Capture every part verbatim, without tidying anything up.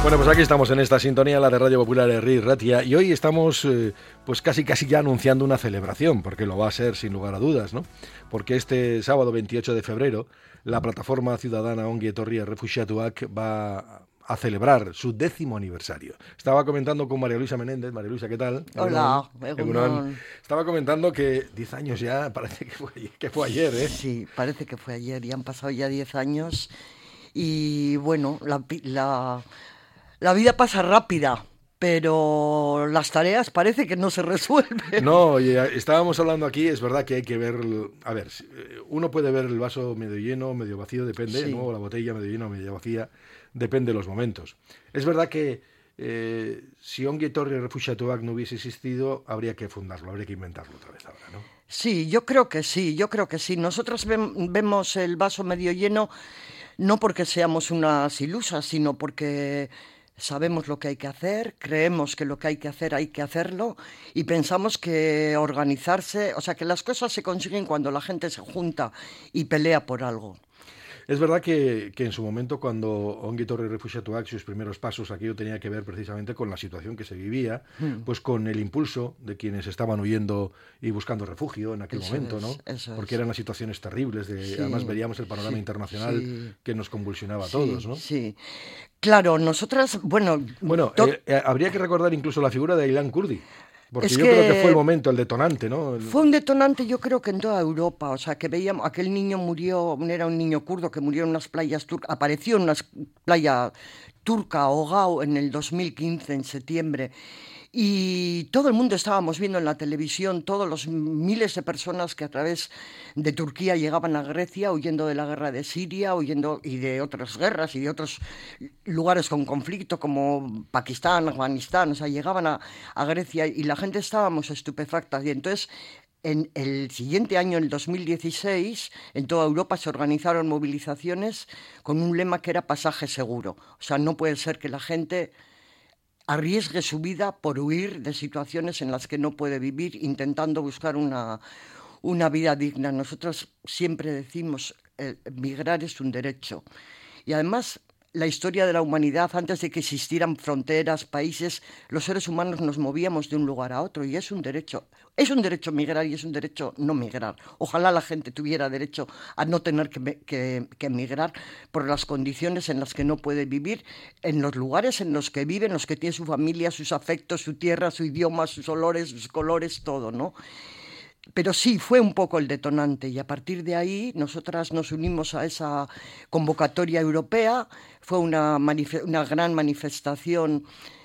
Bueno, pues aquí estamos en esta sintonía, la de Radio Popular Herri Ratia, y hoy estamos eh, pues casi casi ya anunciando una celebración, porque lo va a ser sin lugar a dudas, ¿no? Porque este sábado veintiocho de febrero, la plataforma ciudadana Ongi Etorri Errefuxiatuak va a celebrar su décimo aniversario. Estaba comentando con María Luisa Menéndez. María Luisa, ¿qué tal? Hola, Egunon. Estaba comentando que diez años ya, parece que fue, que fue ayer, ¿eh? Sí, parece que fue ayer, y han pasado ya diez años, y bueno, la, la, la vida pasa rápida, pero las tareas parece que no se resuelven. No, y estábamos hablando aquí, es verdad que hay que ver, a ver, uno puede ver el vaso medio lleno, medio vacío, depende, sí. ¿no? O la botella medio llena o medio vacía, depende de los momentos. Es verdad que eh, si Ongi Etorri Errefuxiatuak no hubiese existido, habría que fundarlo, habría que inventarlo otra vez ahora, ¿no? Sí, yo creo que sí, yo creo que sí. Nosotros ve vemos el vaso medio lleno no porque seamos unas ilusas, sino porque sabemos lo que hay que hacer, creemos que lo que hay que hacer hay que hacerlo, y pensamos que organizarse, o sea, que las cosas se consiguen cuando la gente se junta y pelea por algo. Es verdad que, que en su momento, cuando Ongi Etorri Errefuxiatuak, sus primeros pasos, aquello tenía que ver precisamente con la situación que se vivía, mm. pues con el impulso de quienes estaban huyendo y buscando refugio en aquel eso momento, es, ¿no? Eso Porque es. eran las situaciones terribles, de, sí, además veíamos el panorama sí, internacional sí, que nos convulsionaba sí, a todos, ¿no? Sí, claro, nosotras, bueno... Bueno, eh, eh, habría que recordar incluso la figura de Aylan Kurdi. Porque es yo que creo que fue el momento, el detonante, ¿no? El... Fue un detonante, yo creo que en toda Europa. O sea, que veíamos, aquel niño murió, era un niño kurdo que murió en unas playas turcas, apareció en una playa turca ahogado en el dos mil quince, en septiembre. Y todo el mundo estábamos viendo en la televisión, todos los miles de personas que a través de Turquía llegaban a Grecia, huyendo de la guerra de Siria, huyendo y de otras guerras y de otros lugares con conflicto como Pakistán, Afganistán. O sea, llegaban a, a Grecia y la gente estábamos estupefactas. Y entonces, en el siguiente año, en el dos mil dieciséis, en toda Europa se organizaron movilizaciones con un lema que era pasaje seguro. O sea, no puede ser que la gente arriesgue su vida por huir de situaciones en las que no puede vivir, intentando buscar una, una vida digna. Nosotros siempre decimos, eh, migrar es un derecho. Y además, la historia de la humanidad, antes de que existieran fronteras, países, los seres humanos nos movíamos de un lugar a otro, y es un derecho. Es un derecho migrar y es un derecho no migrar. Ojalá la gente tuviera derecho a no tener que, que, que migrar por las condiciones en las que no puede vivir, en los lugares en los que vive, en los que tiene su familia, sus afectos, su tierra, su idioma, sus olores, sus colores, todo, ¿no? Pero sí, fue un poco el detonante, y a partir de ahí nosotras nos unimos a esa convocatoria europea. Fue una, una gran manifestación,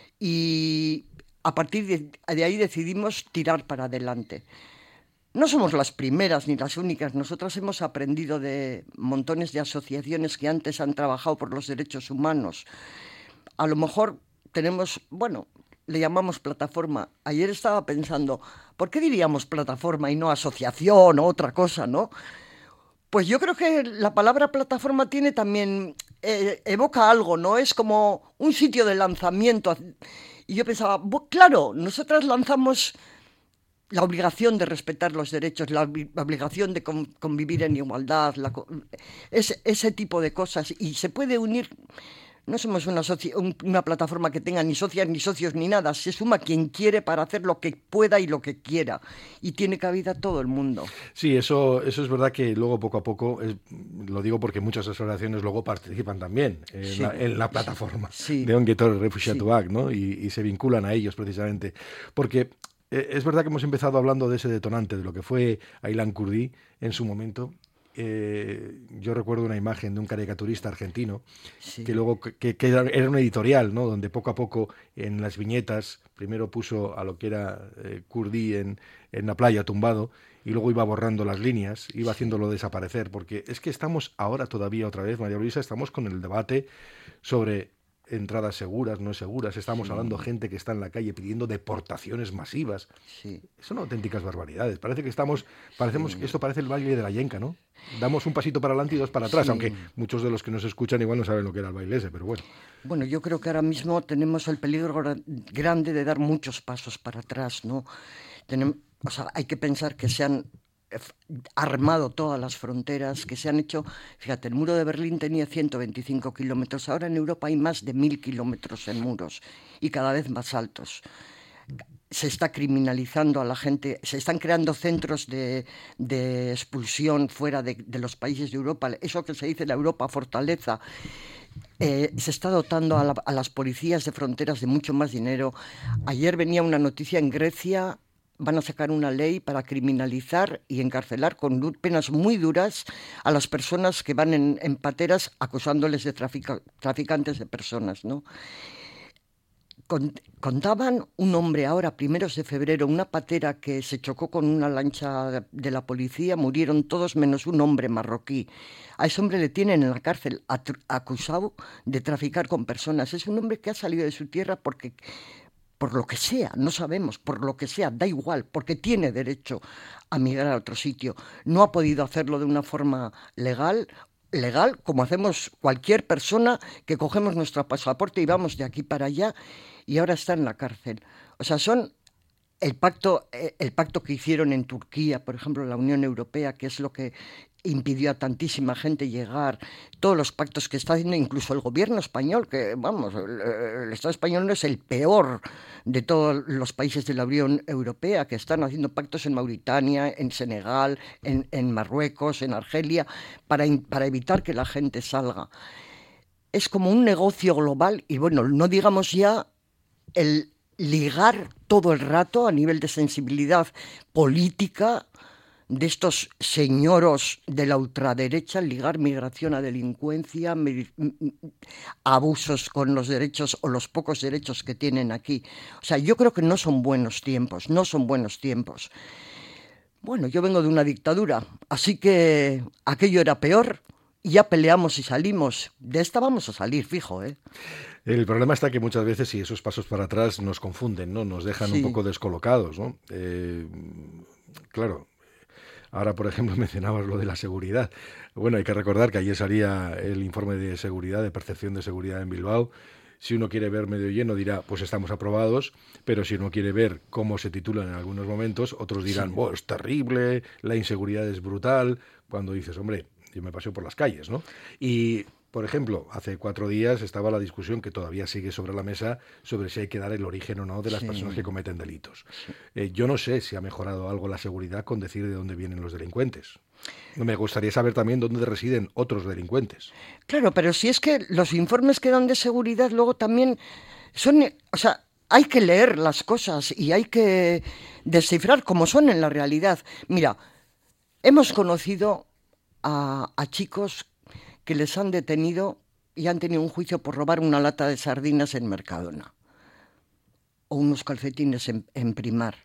y a partir de, de ahí decidimos tirar para adelante. No somos las primeras ni las únicas. Nosotras hemos aprendido de montones de asociaciones que antes han trabajado por los derechos humanos. A lo mejor tenemos, bueno, le llamamos plataforma. Ayer estaba pensando, ¿por qué diríamos plataforma y no asociación o otra cosa, no? Pues yo creo que la palabra plataforma tiene también, eh, evoca algo, ¿no? Es como un sitio de lanzamiento. Y yo pensaba, claro, nosotras lanzamos la obligación de respetar los derechos, la, la obligación de con, convivir en igualdad, la, ese, ese tipo de cosas. Y se puede unir. No somos una, una plataforma que tenga ni socias ni socios ni nada. Se suma quien quiere para hacer lo que pueda y lo que quiera. Y tiene cabida todo el mundo. Sí, eso, eso es verdad que luego poco a poco, es, lo digo porque muchas asociaciones luego participan también en, sí, la, en la plataforma sí, de Ongi Etorri Errefuxiatuak, sí. ¿no? Y, y se vinculan a ellos precisamente. Porque eh, es verdad que hemos empezado hablando de ese detonante, de lo que fue Aylan Kurdi en su momento. Eh, yo recuerdo una imagen de un caricaturista argentino sí. que luego que, que era una editorial, ¿no? Donde poco a poco en las viñetas primero puso a lo que era eh, Kurdi en, en la playa tumbado, y luego iba borrando las líneas, iba sí. haciéndolo desaparecer, porque es que estamos ahora todavía otra vez, María Luisa, estamos con el debate sobre entradas seguras, no seguras. Estamos sí. hablando de gente que está en la calle pidiendo deportaciones masivas. Sí. Son auténticas barbaridades. Parece que estamos, parecemos sí. que esto parece el baile de la yenca, ¿no? Damos un pasito para adelante y dos para atrás, sí. aunque muchos de los que nos escuchan igual no saben lo que era el baile ese, pero bueno. Bueno, yo creo que ahora mismo tenemos el peligro grande de dar muchos pasos para atrás, ¿no? Tenemos, o sea, hay que pensar que se han armado todas las fronteras, que se han hecho... Fíjate, el muro de Berlín tenía ciento veinticinco kilómetros, ahora en Europa hay más de mil kilómetros en muros y cada vez más altos. Se está criminalizando a la gente, se están creando centros de, de expulsión fuera de, de los países de Europa, eso que se dice la Europa fortaleza. Eh, se está dotando a, la, a las policías de fronteras de mucho más dinero. Ayer venía una noticia en Grecia, van a sacar una ley para criminalizar y encarcelar con penas muy duras a las personas que van en, en pateras acusándoles de trafica, traficantes de personas, ¿no? Contaban un hombre ahora, primeros de febrero, una patera que se chocó con una lancha de la policía, murieron todos menos un hombre marroquí. A ese hombre le tienen en la cárcel acusado de traficar con personas. Es un hombre que ha salido de su tierra porque, por lo que sea, no sabemos, por lo que sea, da igual, porque tiene derecho a migrar a otro sitio. No ha podido hacerlo de una forma legal, legal como hacemos cualquier persona que cogemos nuestro pasaporte y vamos de aquí para allá, y ahora está en la cárcel. O sea, son el pacto, el pacto que hicieron en Turquía, por ejemplo, la Unión Europea, que es lo que impidió a tantísima gente llegar, todos los pactos que está haciendo incluso el gobierno español, que vamos, el, el Estado español no es el peor de todos los países de la Unión Europea, que están haciendo pactos en Mauritania, en Senegal, en, en Marruecos, en Argelia, para, para evitar que la gente salga. Es como un negocio global y bueno, no digamos ya el ligar todo el rato a nivel de sensibilidad política de estos señoros de la ultraderecha, ligar migración a delincuencia, mi, abusos con los derechos o los pocos derechos que tienen aquí. O sea, yo creo que no son buenos tiempos, no son buenos tiempos. Bueno, yo vengo de una dictadura, así que aquello era peor y ya peleamos y salimos. De esta vamos a salir, fijo, ¿eh? El problema está que muchas veces, y esos pasos para atrás nos confunden, ¿no? Nos dejan sí. un poco descolocados, ¿no? Eh, claro, ahora, por ejemplo, mencionabas lo de la seguridad. Bueno, hay que recordar que ayer salía el informe de seguridad, de percepción de seguridad en Bilbao. Si uno quiere ver medio lleno, dirá, pues estamos aprobados, pero si uno quiere ver cómo se titulan en algunos momentos, otros dirán, sí. oh, es terrible, la inseguridad es brutal, cuando dices, hombre, yo me paseo por las calles, ¿no? Y... Por ejemplo, hace cuatro días estaba la discusión que todavía sigue sobre la mesa sobre si hay que dar el origen o no de las sí. personas que cometen delitos. Sí. Eh, yo no sé si ha mejorado algo la seguridad con decir de dónde vienen los delincuentes. Me gustaría saber también dónde residen otros delincuentes. Claro, pero si es que los informes que dan de seguridad luego también son... O sea, hay que leer las cosas y hay que descifrar cómo son en la realidad. Mira, hemos conocido a, a chicos que les han detenido y han tenido un juicio por robar una lata de sardinas en Mercadona o unos calcetines en, en Primar.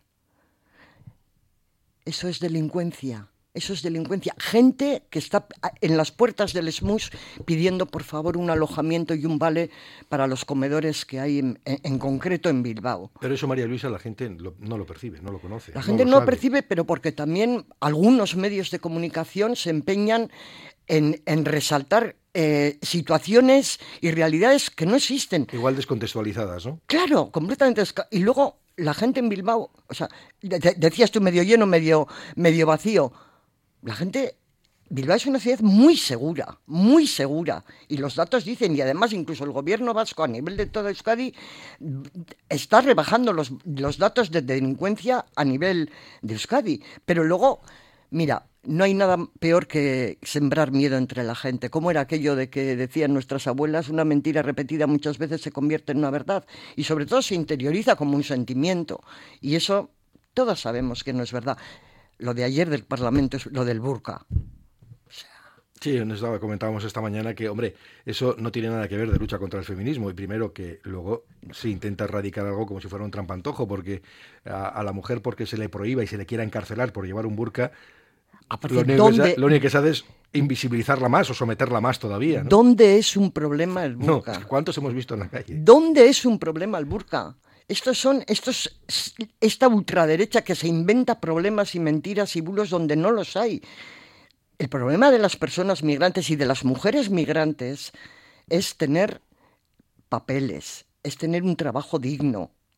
Eso es delincuencia, eso es delincuencia. Gente que está en las puertas del S M U S pidiendo por favor un alojamiento y un vale para los comedores que hay en, en, en concreto en Bilbao. Pero eso, María Luisa, la gente lo, no lo percibe, no lo conoce. La gente no lo, no lo percibe, pero porque también algunos medios de comunicación se empeñan En, en resaltar eh, situaciones y realidades que no existen. Igual descontextualizadas, ¿no? Claro, completamente. Y luego la gente en Bilbao, o sea, de, de, decías tú medio lleno, medio, medio vacío. La gente, Bilbao es una ciudad muy segura, muy segura. Y los datos dicen, y además incluso el gobierno vasco a nivel de toda Euskadi está rebajando los, los datos de delincuencia a nivel de Euskadi. Pero luego, mira... No hay nada peor que sembrar miedo entre la gente. ¿Cómo era aquello de que decían nuestras abuelas? Una mentira repetida muchas veces se convierte en una verdad y sobre todo se interioriza como un sentimiento. Y eso todos sabemos que no es verdad. Lo de ayer del Parlamento es lo del burka. O sea... Sí, nos comentábamos esta mañana que, hombre, eso no tiene nada que ver de lucha contra el feminismo. Y primero que luego se intenta erradicar algo como si fuera un trampantojo, porque a, a la mujer porque se le prohíba y se le quiera encarcelar por llevar un burka... Lo único, que, lo único que se hace es invisibilizarla más o someterla más todavía, ¿no? ¿Dónde es un problema el burka? No, ¿cuántos hemos visto en la calle? ¿Dónde es un problema el burka? Estos son, estos, esta ultraderecha que se inventa problemas y mentiras y bulos donde no los hay. El problema de las personas migrantes y de las mujeres migrantes es tener papeles, es tener un trabajo digno,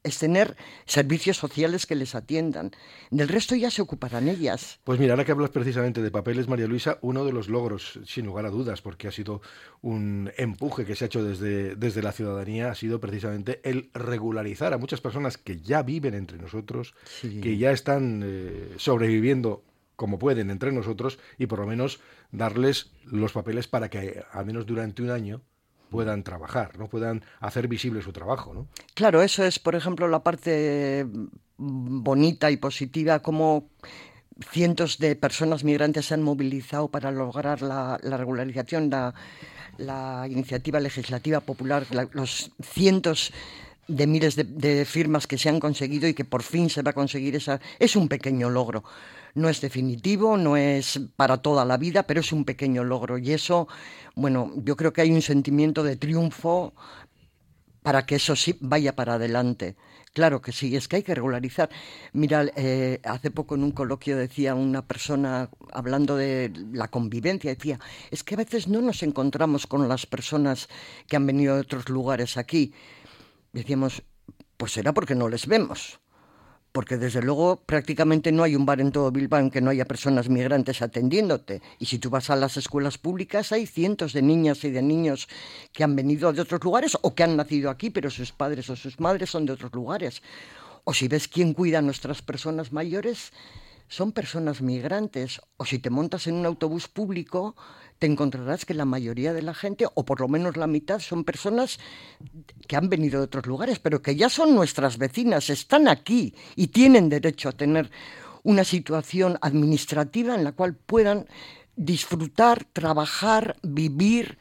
es tener servicios sociales que les atiendan. Del resto ya se ocuparán ellas. Pues mira, ahora que hablas precisamente de papeles, María Luisa, uno de los logros, sin lugar a dudas, porque ha sido un empuje que se ha hecho desde, desde la ciudadanía, ha sido precisamente el regularizar a muchas personas que ya viven entre nosotros, sí. que ya están eh, sobreviviendo como pueden entre nosotros, y por lo menos darles los papeles para que, al menos durante un año, puedan trabajar, ¿no? Puedan hacer visible su trabajo, ¿no? Claro, eso es, por ejemplo, la parte bonita y positiva, como cientos de personas migrantes se han movilizado para lograr la, la regularización, la, la iniciativa legislativa popular, la, los cientos de miles de, de firmas que se han conseguido y que por fin se va a conseguir. Esa, es un pequeño logro. No es definitivo, no es para toda la vida, pero es un pequeño logro. Y eso, bueno, yo creo que hay un sentimiento de triunfo para que eso sí vaya para adelante. Claro que sí, es que hay que regularizar. Mira, eh, hace poco en un coloquio decía una persona, hablando de la convivencia, decía, es que a veces no nos encontramos con las personas que han venido de otros lugares aquí. Decíamos, pues será porque no les vemos. Porque desde luego prácticamente no hay un bar en todo Bilbao en que no haya personas migrantes atendiéndote. Y si tú vas a las escuelas públicas hay cientos de niñas y de niños que han venido de otros lugares o que han nacido aquí, pero sus padres o sus madres son de otros lugares. O si ves quién cuida a nuestras personas mayores, son personas migrantes. O si te montas en un autobús público, te encontrarás que la mayoría de la gente, o por lo menos la mitad, son personas que han venido de otros lugares, pero que ya son nuestras vecinas, están aquí y tienen derecho a tener una situación administrativa en la cual puedan disfrutar, trabajar, vivir.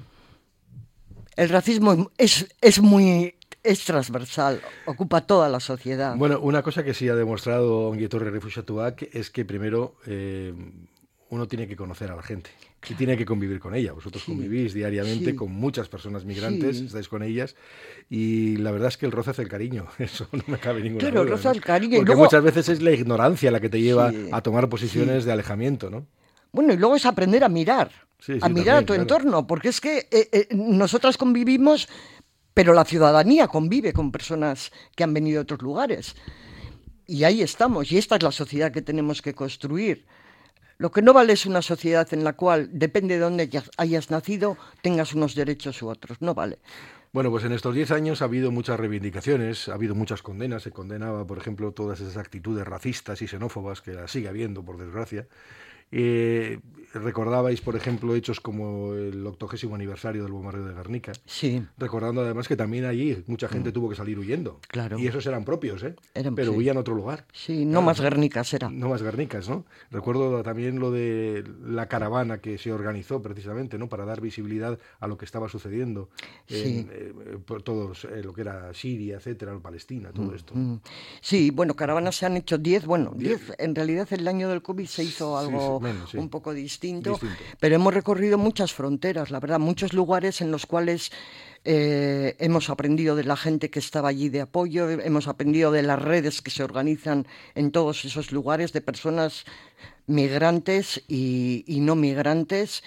El racismo es, es muy... es transversal, ocupa toda la sociedad. Bueno, una cosa que sí ha demostrado Ongi Etorri Errefuxiatuak es que primero eh, uno tiene que conocer a la gente y tiene que convivir con ella. Vosotros sí, convivís diariamente sí. con muchas personas migrantes, sí. estáis con ellas, y la verdad es que el roce hace el cariño, eso no me cabe ninguna claro, duda. Claro, roce ¿no? el cariño. Porque luego... muchas veces es la ignorancia la que te lleva sí, a tomar posiciones sí. de alejamiento, ¿no? Bueno, y luego es aprender a mirar, sí, sí, a mirar también, a tu claro. entorno, porque es que eh, eh, nosotras convivimos, pero la ciudadanía convive con personas que han venido de otros lugares. Y ahí estamos, y esta es la sociedad que tenemos que construir. Lo que no vale es una sociedad en la cual, depende de dónde hayas nacido, tengas unos derechos u otros. No vale. Bueno, pues en estos diez años ha habido muchas reivindicaciones, ha habido muchas condenas. Se condenaba, por ejemplo, todas esas actitudes racistas y xenófobas, que las sigue habiendo, por desgracia. Eh, recordabais, por ejemplo, hechos como el octogésimo aniversario del bombardeo de Guernica. Sí. Recordando además que también allí mucha gente mm. tuvo que salir huyendo. Claro. Y esos eran propios, ¿eh? Eran, Pero sí. huían a otro lugar. Sí, no claro. más Guernicas era. No más Guernicas, ¿no? Recuerdo también lo de la caravana que se organizó precisamente, ¿no? Para dar visibilidad a lo que estaba sucediendo. Sí. En, eh, por todos, eh, lo que era Siria, etcétera, Palestina, todo mm, esto. Mm. Sí, bueno, caravanas se han hecho diez, bueno, diez. En realidad el año del COVID se hizo algo... Sí, sí, menos, sí. un poco distinto, distinto, pero hemos recorrido muchas fronteras, la verdad, muchos lugares en los cuales eh, hemos aprendido de la gente que estaba allí de apoyo, hemos aprendido de las redes que se organizan en todos esos lugares, de personas migrantes y, y no migrantes,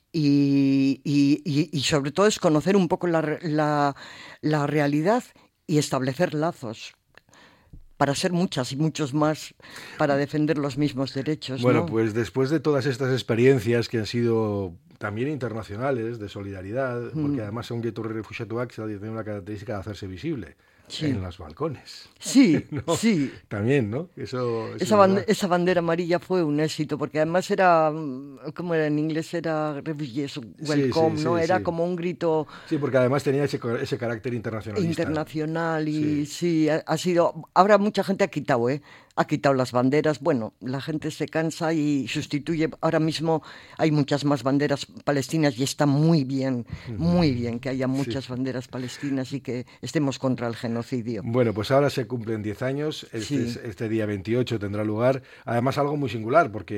y, y, y, y sobre todo es conocer un poco la, la, la realidad y establecer lazos para ser muchas y muchos más, para defender los mismos derechos. Bueno, ¿no? Pues después de todas estas experiencias que han sido también internacionales, de solidaridad, mm. porque además Ongi Etorri Errefuxiatuak tiene una característica de hacerse visible. Sí. En los balcones. Sí, ¿no? sí. También, ¿no? Eso, eso esa, bande esa bandera amarilla fue un éxito, porque además era, ¿cómo era en inglés? Era Refugees Welcome, sí, sí, ¿no? Sí, era sí. como un grito... Sí, porque además tenía ese, ese carácter internacionalista. Internacional y sí, sí ha, ha sido... Ahora mucha gente ha quitado, ¿eh? Ha quitado las banderas. Bueno, la gente se cansa y sustituye. Ahora mismo hay muchas más banderas palestinas y está muy bien, muy bien que haya muchas sí. banderas palestinas y que estemos contra el genocidio. Bueno, pues ahora se cumplen diez años. Este, sí. este día veintiocho tendrá lugar. Además, algo muy singular, porque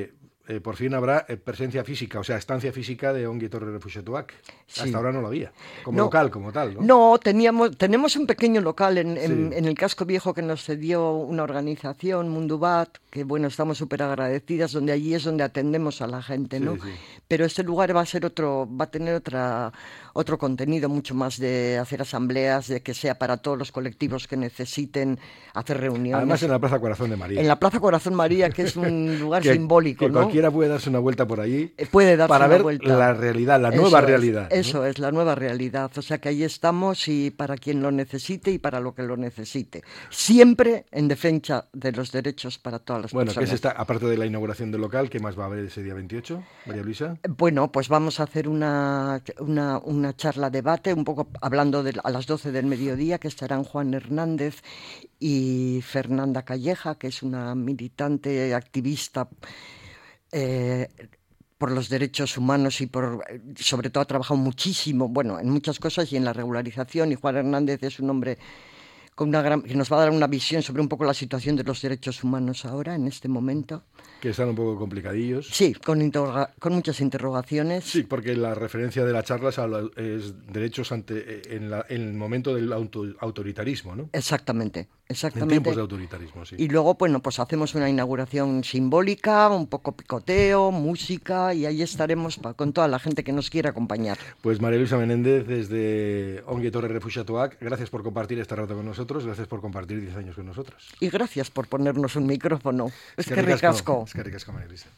eh, por fin habrá eh, presencia física, o sea, estancia física de Ongi Etorri Refuxiatuak. Sí. Hasta ahora no lo había, como no, local, como tal, ¿no? No, teníamos, tenemos un pequeño local en, en, sí. en el casco viejo que nos cedió una organización, Mundubat, que bueno, estamos súper agradecidas, donde allí es donde atendemos a la gente, ¿no? Sí, sí. Pero este lugar va a ser otro, va a tener otra, otro contenido, mucho más de hacer asambleas, de que sea para todos los colectivos que necesiten hacer reuniones. Además en la Plaza Corazón de María. En la Plaza Corazón María, que es un lugar que, simbólico, que ¿no? Cualquiera puede darse una vuelta por allí puede darse para una ver vuelta. La realidad, la eso nueva es, realidad. ¿no? Eso es, la nueva realidad. O sea que ahí estamos y para quien lo necesite y para lo que lo necesite. Siempre en defensa de los derechos para todas las bueno, personas. Bueno, ¿qué es esta, aparte de la inauguración del local, qué más va a haber ese día veintiocho, María Luisa? Bueno, pues vamos a hacer una, una, una charla debate, un poco hablando de, a las doce del mediodía, que estarán Juan Hernández y Fernanda Calleja, que es una militante activista eh, por los derechos humanos y por, sobre todo ha trabajado muchísimo, bueno, en muchas cosas y en la regularización, y Juan Hernández es un hombre con una gran, que nos va a dar una visión sobre un poco la situación de los derechos humanos ahora, en este momento. Que están un poco complicadillos. Sí, con, interroga, con muchas interrogaciones. Sí, porque la referencia de la charla es, a la, es derechos ante, en, la, en el momento del auto, autoritarismo, ¿no? Exactamente, exactamente. En tiempos de autoritarismo, sí. Y luego, bueno, pues hacemos una inauguración simbólica, un poco picoteo, música, y ahí estaremos pa, con toda la gente que nos quiera acompañar. Pues María Luisa Menéndez, desde Ongi Etorri Refuxiatuak, gracias por compartir este rato con nosotros, gracias por compartir diez años con nosotros. Y gracias por ponernos un micrófono. Es, es que, que ricasco. Es que ricasco, María Luisa.